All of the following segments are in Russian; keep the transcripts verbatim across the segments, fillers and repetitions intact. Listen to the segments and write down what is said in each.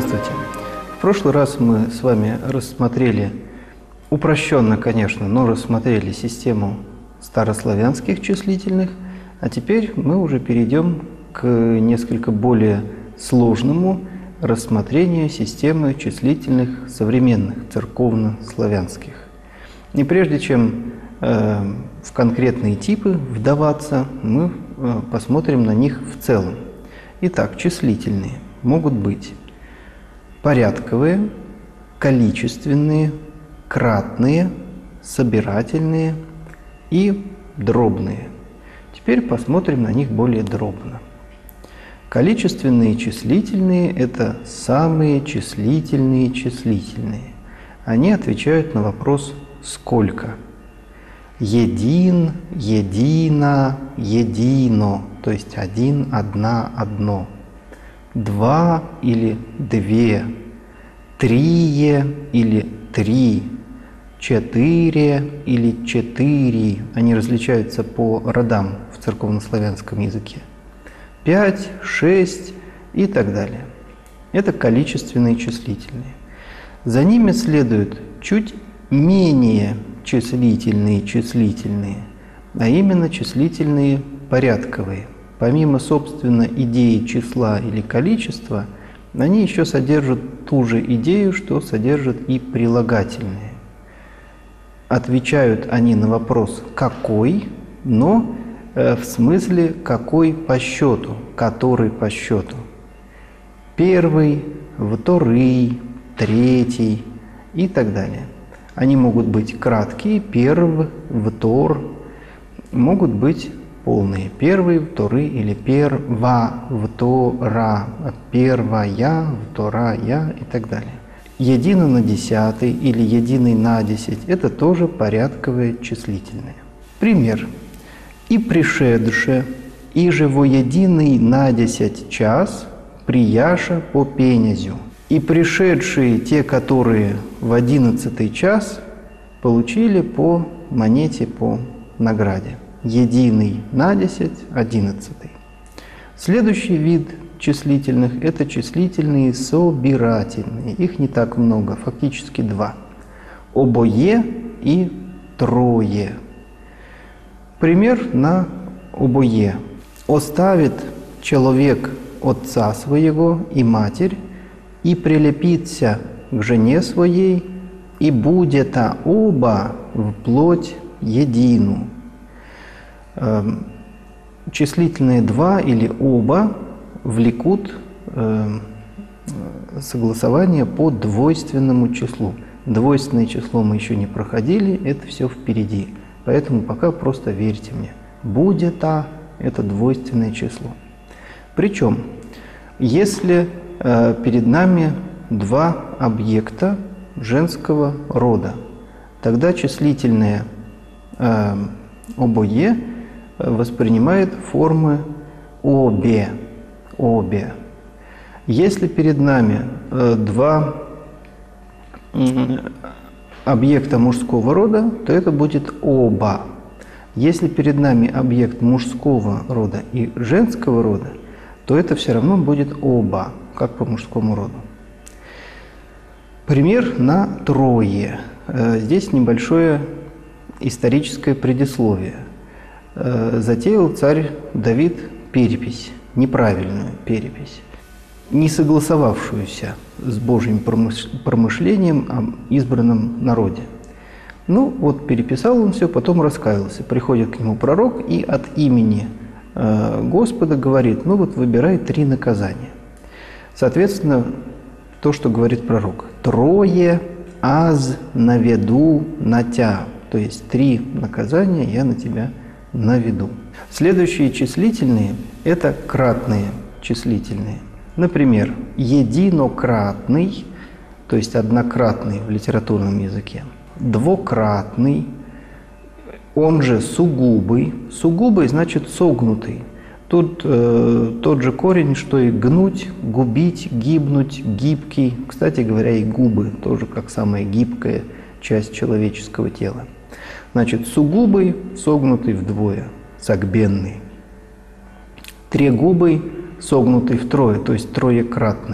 Здравствуйте! В прошлый раз мы с вами рассмотрели, упрощенно, конечно, но рассмотрели систему старославянских числительных, а теперь мы уже перейдем к несколько более сложному рассмотрению системы числительных современных, церковнославянских. И прежде чем э, в конкретные типы вдаваться, мы э, посмотрим на них в целом. Итак, числительные могут быть порядковые, количественные, кратные, собирательные и дробные. Теперь посмотрим на них более дробно. Количественные числительные – это самые числительные числительные. Они отвечают на вопрос «сколько?». Един, едино, едино, то есть один, одна, одно. Два или две. Трие или три. Четыре или четыре. Они различаются по родам в церковнославянском языке. Пять, шесть и так далее. Это количественные числительные. За ними следуют чуть менее числительные числительные, а именно числительные порядковые. Помимо, собственно, идеи числа или количества, они еще содержат ту же идею, что содержат и прилагательные. Отвечают они на вопрос «какой?», но э, в смысле «какой по счету?», «который по счету?». Первый, второй, третий и так далее. Они могут быть краткие, перв, втор, могут быть полные, первый, второй или перва, втора, первая, вторая и так далее. Едино на десятый или единый на десять – это тоже порядковые числительные. Пример. «И пришедше, и же во единый на десять час прияша по пенязю». И пришедшие, те, которые в одиннадцатый час, получили по монете, по награде. Единый на десять, одиннадцатый. Следующий вид числительных – это числительные собирательные. Их не так много, фактически два. Обое и трое. Пример на обое. «Оставит человек отца своего и матерь, и прилепится к жене своей, и будет оба вплоть едину». Числительные «два» или «оба» влекут согласование по двойственному числу. Двойственное число мы еще не проходили, это все впереди. Поэтому пока просто верьте мне. «Будет» – это двойственное число. Причем, если перед нами два объекта женского рода, тогда числительное э, обое воспринимает формы обе, обе. Если перед нами э, два э, объекта мужского рода, то это будет оба. Если перед нами объект мужского рода и женского рода, то это все равно будет оба, как по мужскому роду. Пример на трое. Здесь небольшое историческое предисловие. Затеял царь Давид перепись, неправильную перепись, не согласовавшуюся с Божьим промышлением о избранном народе. Ну вот переписал он все, потом раскаялся. Приходит к нему пророк и от имени Господа говорит: ну вот выбирай три наказания. Соответственно, то, что говорит пророк: «Трое аз наведу на тя», то есть три наказания я на тебя наведу. Следующие числительные – это кратные числительные. Например, единократный, то есть однократный в литературном языке, двукратный, он же сугубый. Сугубый значит согнутый. Тут э, тот же корень, что и гнуть, губить, гибнуть, гибкий. Кстати говоря, и губы тоже как самая гибкая часть человеческого тела. Значит, сугубый, согнутый вдвое, согбенный. Трегубый, согнутый втрое, то есть троекратный.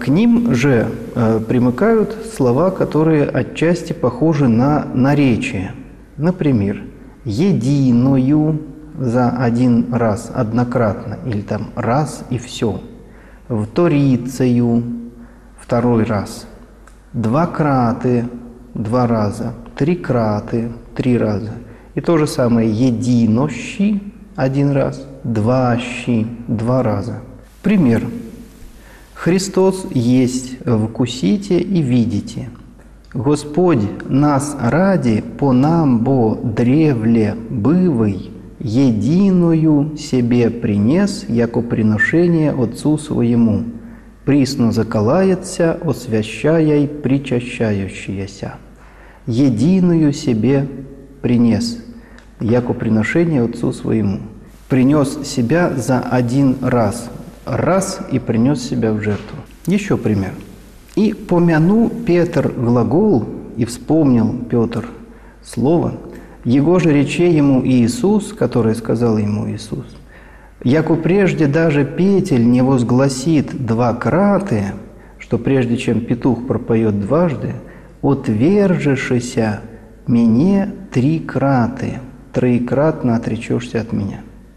К ним же примыкают слова, которые отчасти похожи на наречие. Например, «единую» за один раз, однократно, или там «раз и все», «вторицею» второй раз, «двакраты» два раза, «трикраты» три раза. И то же самое «единощи» один раз, «дващи» два раза. Пример. «Христос есть, вкусите и видите. Господь нас ради по нам бо древле бывый, единую себе принес, яко приношение Отцу Своему. Присно заколается, освящая причащающаяся. Единую себе принес, яко приношение Отцу Своему». Принес себя за один раз. Раз и принес себя в жертву. Еще пример. «И помяну Петр глагол, и вспомнил Петр слово, его же рече ему Иисус, которое сказал ему Иисус, яко прежде даже петель не возгласит двакраты», что прежде чем петух пропоет дважды, «отвержешися мне трикраты, троекратно отречешься от меня».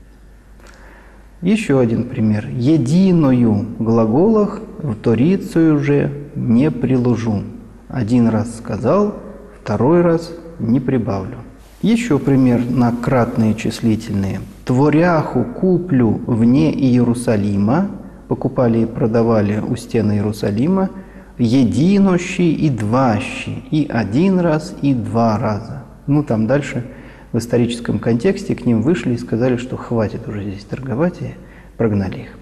Еще один пример. «Единую в глаголах, вторицею же не приложу». Один раз сказал, второй раз не прибавлю. Еще пример на кратные числительные. «Творяху куплю вне Иерусалима», покупали и продавали у стен Иерусалима, «единощи и дващи», и один раз, и два раза. Ну, там дальше в историческом контексте к ним вышли и сказали, что хватит уже здесь торговать, и прогнали их.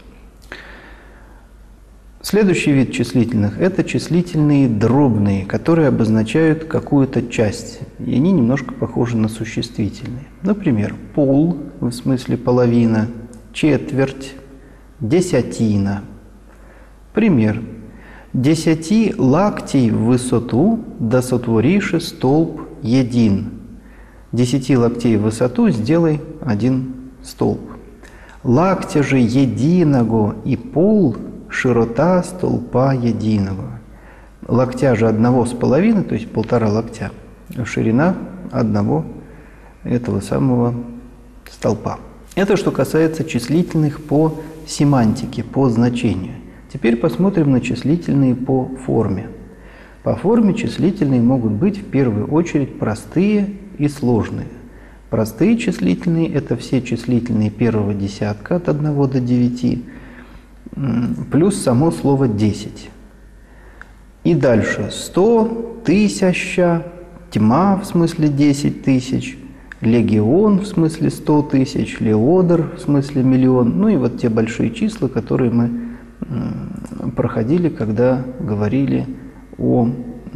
Следующий вид числительных – это числительные дробные, которые обозначают какую-то часть, и они немножко похожи на существительные. Например, пол, в смысле половина, четверть, десятина. Пример. «Десяти лактей в высоту, да сотвориши столб един». Десяти локтей в высоту сделай один столб. «Лактя же единого и пол широта столпа единого». Локтя же одного с половиной, то есть полтора локтя, ширина одного этого самого столпа. Это что касается числительных по семантике, по значению. Теперь посмотрим на числительные по форме. По форме числительные могут быть в первую очередь простые и сложные. Простые числительные – это все числительные первого десятка от одного до девяти, плюс само слово «десять». И дальше сто, тысяча, тьма в смысле десять тысяч, легион в смысле сто тысяч, леодор в смысле миллион, ну и вот те большие числа, которые мы проходили, когда говорили о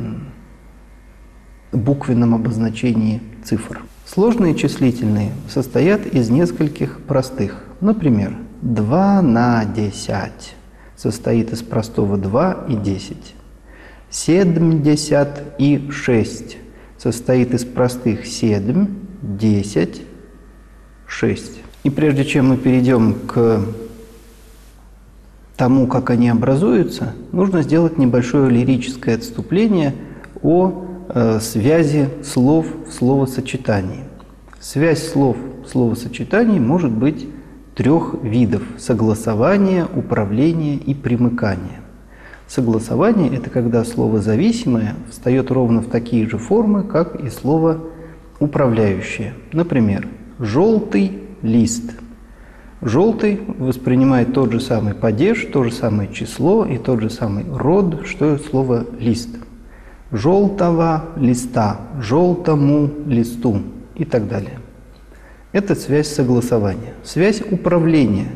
буквенном обозначении цифр. Сложные числительные состоят из нескольких простых. Например, два на десять состоит из простого два и десять. Седмдесят и шесть состоит из простых семь, десять, шесть. И прежде чем мы перейдем к тому, как они образуются, нужно сделать небольшое лирическое отступление о э, связи слов в словосочетании. Связь слов в словосочетании может быть трех видов – согласование, управление и примыкание. Согласование – это когда слово зависимое встает ровно в такие же формы, как и слово управляющее. Например, «желтый лист». Желтый воспринимает тот же самый падеж, то же самое число и тот же самый род, что и слово «лист». Желтого листа, желтому листу и так далее. Это связь согласования. Связь управления.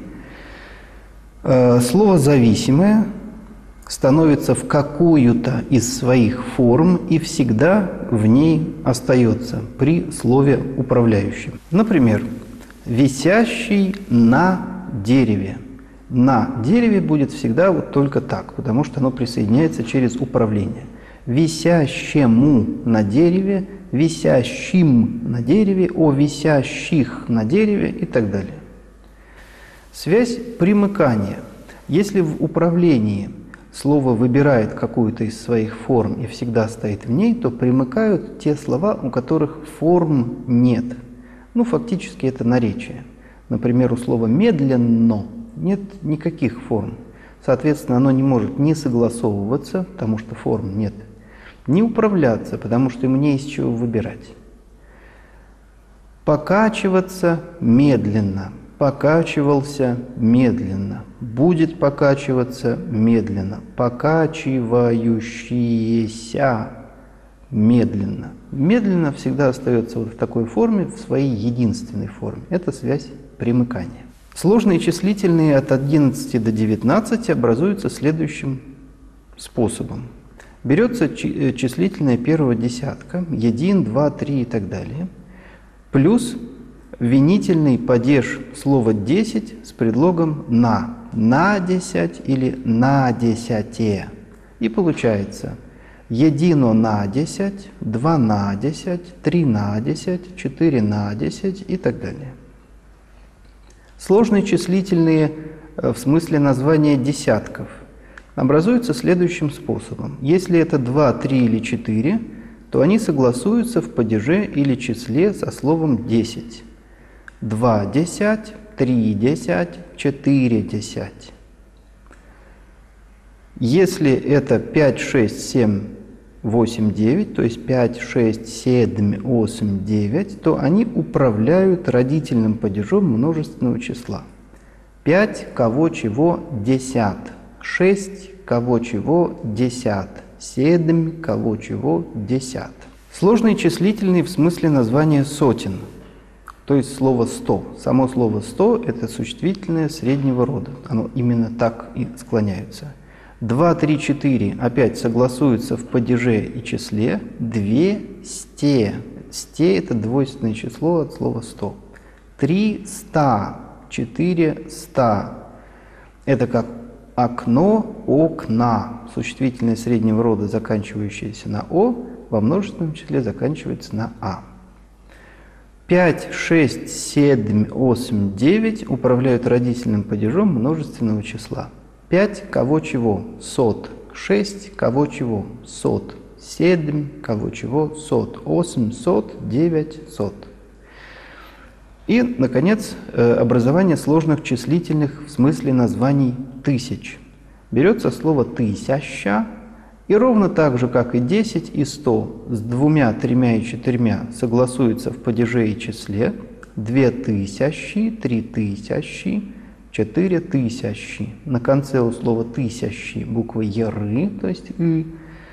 Слово «зависимое» становится в какую-то из своих форм и всегда в ней остается при слове «управляющем». Например, «висящий на дереве». На дереве будет всегда вот только так, потому что оно присоединяется через управление. Висящему на дереве, висящим на дереве, о висящих на дереве и так далее. Связь примыкания. Если в управлении слово выбирает какую-то из своих форм и всегда стоит в ней, то примыкают те слова, у которых форм нет. Ну, фактически это наречие. Например, у слова «медленно» нет никаких форм. Соответственно, оно не может ни согласовываться, потому что форм нет, ни управляться, потому что ему не из чего выбирать. Покачиваться медленно. Покачивался медленно. Будет покачиваться медленно. Покачивающиеся медленно. Медленно всегда остается вот в такой форме, в своей единственной форме. Это связь примыкания. Сложные числительные от одиннадцати до девятнадцати образуются следующим способом. Берется числительное первого десятка, един, два, три и так далее, плюс винительный падеж слова десять с предлогом «на», «на десять» или «на десяте». И получается едино на десять, два на десять, три на десять, четыре на десять и так далее. Сложные числительные в смысле названия десятков образуются следующим способом. Если это два, три или четыре, то они согласуются в падеже или числе со словом десять. два десять, три десять, четыре десять. Если это пять, шесть, семь, восемь, девять, то есть пять, шесть, семь, восемь, девять, то они управляют родительным падежом множественного числа. пять кого чего десят, шесть кого чего десят, семь кого чего десят. Сложные числительные в смысле названия сотен, то есть слово сто. Само слово сто – это существительное среднего рода, оно именно так и склоняется. два, три, четыре опять согласуются в падеже и числе двести. Сте – это двойственное число от слова сто. триста, четыреста. Это как окно, окна. Существительное среднего рода, заканчивающееся на «о», во множественном числе заканчивается на «а». пять, шесть, семь, восемь, девять управляют родительным падежом множественного числа. пять кого чего сот, шесть кого чего сот, семь кого чего сот, восемь сот, девять сот. И, наконец, образование сложных числительных в смысле названий тысяч. Берется слово «тысяча», и ровно так же, как и десять и сто, с двумя, тремя и четырьмя согласуются в падеже и числе две тысячи, три тысячи, четыре тысячи. На конце у слова «тысячи» буква «яры», то есть «и»,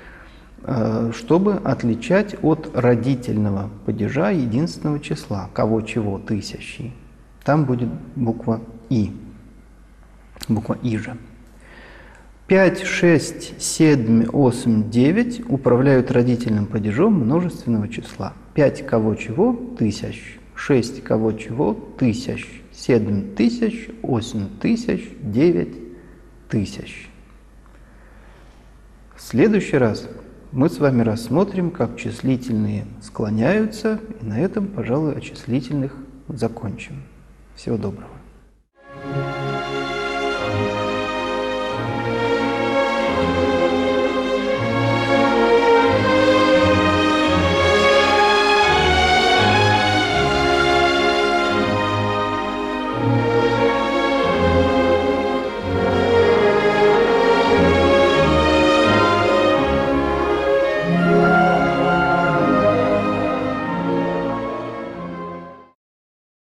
чтобы отличать от родительного падежа единственного числа, кого чего тысячи. Там будет буква «и», буква «и» же. пять, шесть, семь, восемь, девять управляют родительным падежом множественного числа. пять кого чего тысяч, шесть кого чего тысяч, семь тысяч, восемь тысяч, девять тысяч. В следующий раз мы с вами рассмотрим, как числительные склоняются, и на этом, пожалуй, о числительных закончим. Всего доброго.